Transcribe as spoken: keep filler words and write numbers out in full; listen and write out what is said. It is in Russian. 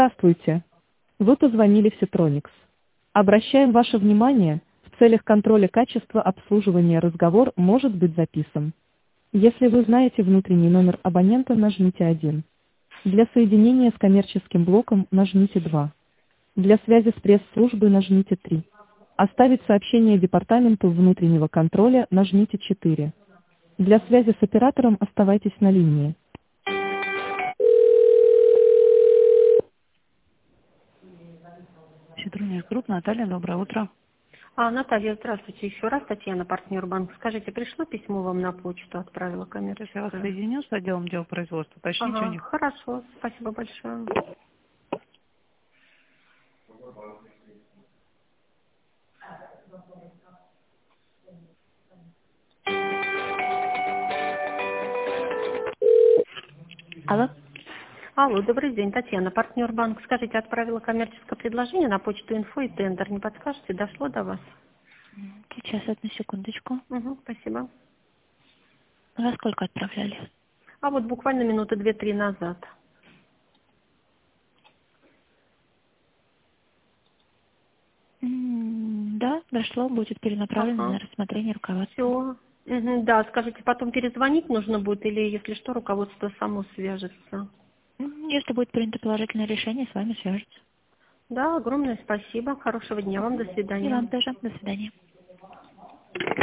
Здравствуйте. Вы позвонили в Ситроникс. Обращаем ваше внимание, в целях контроля качества обслуживания разговор может быть записан. Если вы знаете внутренний номер абонента, нажмите один. Для соединения с коммерческим блоком нажмите два. Для связи с пресс-службой нажмите три. Оставить сообщение департаменту внутреннего контроля нажмите четыре. Для связи с оператором оставайтесь на линии. Ситроникс Групп, Наталья, доброе утро. А, Наталья, здравствуйте. Еще раз Татьяна, партнер банка. Скажите, пришло письмо вам на почту, отправила Сейчас я вас коммерческое? соединю с отделом дел производства. Уточните у Ага, них. хорошо, спасибо большое. Алло. Алло, добрый день, Татьяна, партнер банка. Скажите, отправила коммерческое предложение на почту инфо и тендер. Не подскажете, дошло до вас? Сейчас, одну секундочку. Угу, спасибо. Во сколько отправляли? А вот буквально минуты две-три назад. М, Да, дошло, будет перенаправлено Ага, на рассмотрение руководства. все. Угу, да, скажите, потом перезвонить нужно будет или, если что, руководство само свяжется? М, Если будет принято положительное решение, с вами свяжутся. Да, огромное спасибо. Хорошего дня вам. До И свидания. вам тоже. До свидания.